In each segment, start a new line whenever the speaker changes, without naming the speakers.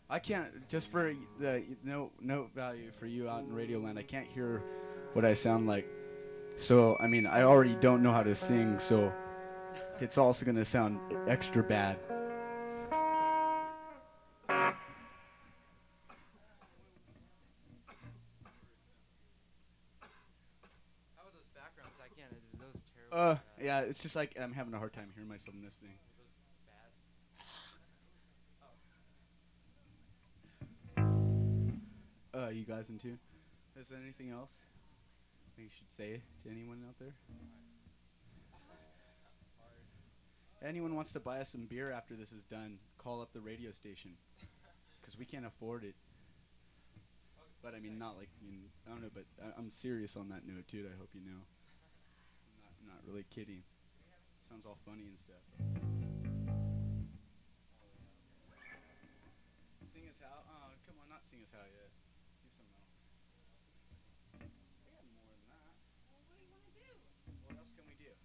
I can't just for the no note value for you out in Radio Land. I can't hear what I sound like. So I mean, I already don't know how to sing, so it's also gonna sound extra bad.
How about those backgrounds? I can't. Those terrible.
Yeah, it's just like I'm having a hard time hearing myself in this thing.
Those bad. Oh.
You guys in tune? Is there anything else you should say to anyone out there? Anyone wants to buy us some beer after this is done, call up the radio station, because we can't afford it. But I mean, not like I don't know, but I'm serious on that note too. I hope you know. I'm not really kidding. Sounds all funny and stuff. Sing us how? Oh, come on, not sing us how yet. Let's do something else. We have more than that. What else can we do?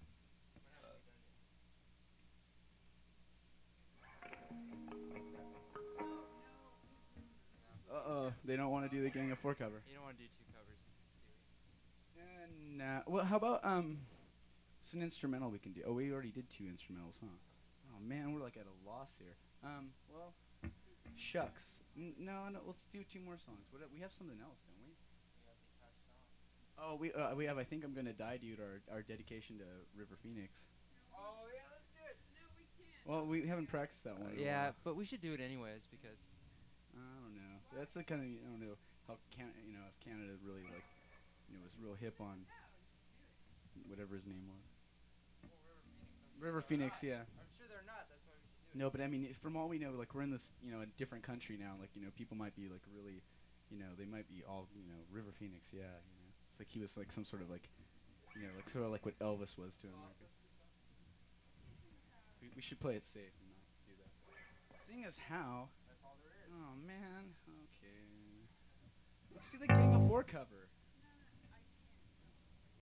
Uh-oh, they don't want to do the Gang of Four cover.
You don't want to do two covers, do
Nah. Well, how about it's an instrumental we can do. Oh, we already did two instrumentals, huh? Oh man, we're like at a loss here. Well, shucks. No. Let's do two more songs. We have something else, don't we? Oh, we have. I think I'm gonna die, dude. Our dedication to River Phoenix.
Oh yeah, let's do it.
Well, we haven't practiced that one. In a
Yeah,
while.
but we should do it anyways because
I don't know. That's a kind of I don't know how if Canada really like was real hip on whatever his name was. River Phoenix, yeah.
I'm sure they're not. That's why we should do it.
No, but I mean, from all we know, like we're in this, a different country now. Like people might be like really, they might be all, River Phoenix, yeah. It's like he was like some sort of like, like sort of like what Elvis was to America. We should play it safe and not do that. Seeing as how.
That's all there is.
Oh man. Okay. Let's do the Gang of Four cover.